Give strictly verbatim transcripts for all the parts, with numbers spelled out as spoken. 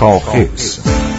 شاخص.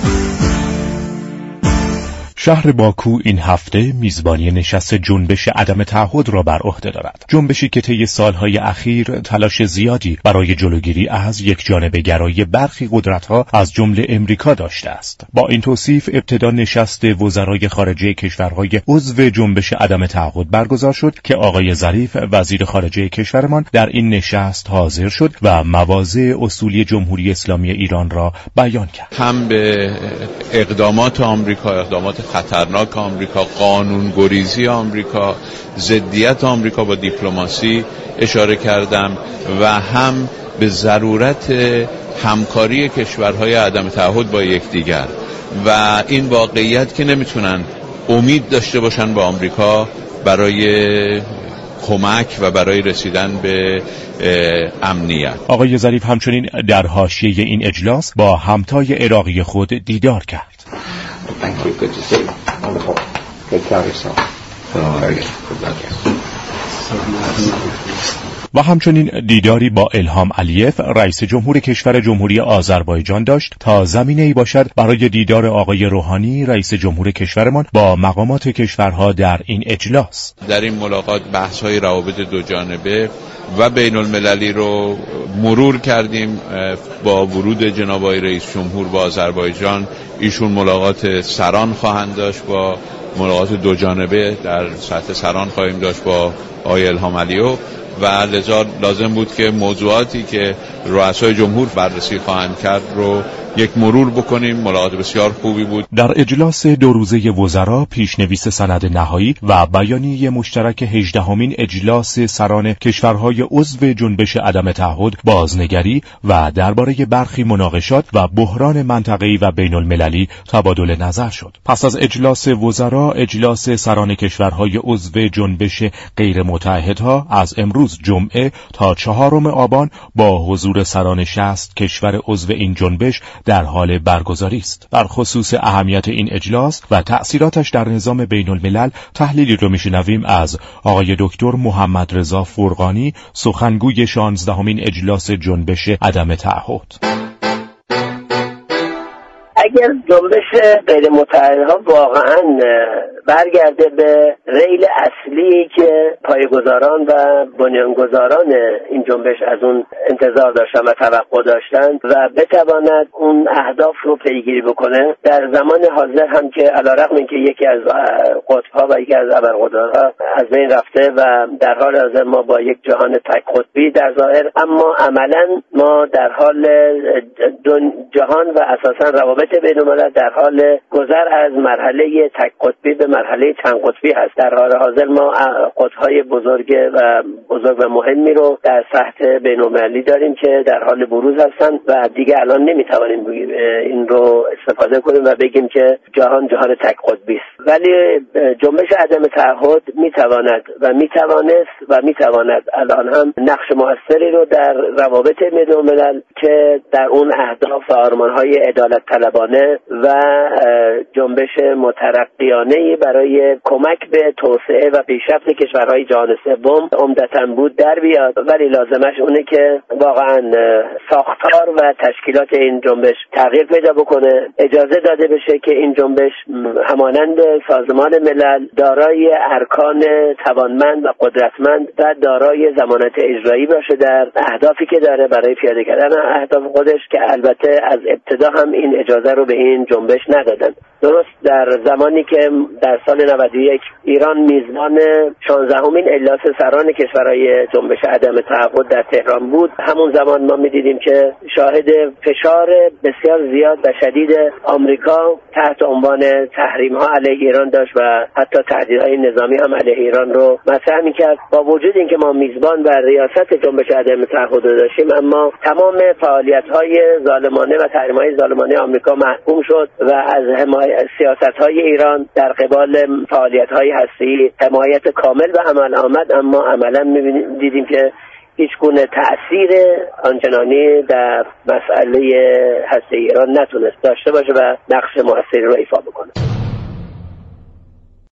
شهر باکو این هفته میزبانی نشست جنبش عدم تعهد را بر عهده دارد. جنبشی که طی سالهای اخیر تلاش زیادی برای جلوگیری از یکجانبه گرایی برخی قدرت‌ها از جمله امریکا داشته است. با این توصیف ابتدا نشست وزرای خارجه کشورهای عضو جنبش عدم تعهد برگزار شد که آقای ظریف وزیر خارجه کشورمان در این نشست حاضر شد و مواضع اصولی جمهوری اسلامی ایران را بیان کرد. هم به اقدامات آمریکا، اقدامات خطرناک آمریکا، قانون گریزی آمریکا، ضدیت آمریکا با دیپلماسی اشاره کردم و هم به ضرورت همکاری کشورهای عدم تعهد با یکدیگر و این واقعیت که نمیتونن امید داشته باشن به آمریکا برای کمک و برای رسیدن به امنیت. آقای ظریف همچنین در حاشیه این اجلاس با همتای عراقی خود دیدار کرد. Thank you. Good to see you. Wonderful. Take care of yourself. Oh, very good. Good luck. و همچنین دیداری با الهام علیف رئیس جمهور کشور جمهوری آذربایجان داشت تا زمینه‌ای باشد برای دیدار آقای روحانی رئیس جمهور کشورمان با مقامات کشورها در این اجلاس. در این ملاقات بحث‌های روابط دو جانبه و بین المللی رو مرور کردیم. با ورود جناب آقای رئیس جمهور با آذربایجان ایشون ملاقات سران خواهند داشت، با ملاقات دو جانبه در سطح سران خواهیم داشت با آقای الهام علیف و لذا لازم بود که موضوعاتی که رؤسای جمهور بررسی خواهند کرد رو یک مرور بکنیم. ملاقات بسیار خوبی بود. در اجلاس دو روزه وزرا پیشنویس سند نهایی و بیانیه مشترک هجدهمین اجلاس سران کشورهای عضو جنبش عدم تعهد بازنگری و درباره برخی مناقشات و بحران منطقه‌ای و بین المللی تبادل نظر شد. پس از اجلاس وزرا، اجلاس سران کشورهای عضو جنبش غیر متحدها از امروز جمعه تا چهارم آبان با حضور سران شصت کشور عضو این جنبش در حال برگزاری است. در خصوص اهمیت این اجلاس و تأثیراتش در نظام بین الملل تحلیلی رو میشنویم از آقای دکتر محمد رضا فرقانی، سخنگوی شانزدهمین اجلاس جنبش عدم تعهد. اگر جنبش غیر متحدها واقعا برگرده به ریل اصلی که پایه‌گذاران و بنیانگذاران این جنبش از اون انتظار داشتن و توقع داشتن و بتواند اون اهداف رو پیگیری بکنه، در زمان حاضر هم که علیرغم اینکه یکی از قطب‌ها و یکی از ابرقدرت‌ها از بین رفته و در حال حاضر ما با یک جهان تک قطبی در ظاهر، اما عملاً ما در حال جهان و اساساً روابط بین الملل در حال گذر از مرحله تک قطبی به مرحله چند قطبی هست. در حال حاضر ما قطب‌های بزرگ و بزرگ و مهمی رو در سطح بین المللی داریم که در حال بروز هستند و دیگه الان نمیتوانیم این رو استفاده کنیم و بگیم که جهان جهان تک قطبی است. ولی جنبش عدم تعهد میتواند و میتوانست و میتواند الان هم نقش موثری رو در روابط بین الملل که در اون اهداف و آرمان‌های عدالت طلبانه و جنبش مترقیانه برای کمک به توسعه و پیشرفت کشورهای جهان سوم عمدتاً بود در بیاد. ولی لازمش اونه که واقعاً ساختار و تشکیلات این جنبش تغییر پیدا بکنه، اجازه داده بشه که این جنبش همانند سازمان ملل دارای ارکان توانمند و قدرتمند و دارای ضمانت اجرایی باشه در اهدافی که داره برای پیاده کردن اهداف خودش، که البته از ابتدا هم این اجازه رو به این جنبش ندادن. درست در زمانی که در سال نود و یک ایران میزبان شانزدهمین اجلاس سران کشورهای جنبش عدم تعهد در تهران بود، همون زمان ما می‌دیدیم که شاهد فشار بسیار زیاد و شدید آمریکا تحت عنوان تحریم‌ها علیه ایران داشت و حتی تهدیدهای نظامی هم علیه ایران رو مطرح می‌کرد. با وجود اینکه ما میزبان و ریاست جنبش عدم تعهد رو داشتیم، اما تمام فعالیت‌های ظالمانه و تحریم‌های ظالمانه آمریکا محکوم شد و از حمایت سیاست‌های ایران در قبال فعالیت‌های هسته‌ای حمایت کامل به عمل آمد، اما عملاً می‌دیدیم که هیچ گونه تأثیر آنچنانی در مسئله هسته ایران نتونست داشته باشه و نقش موثری رو ایفا بکنه.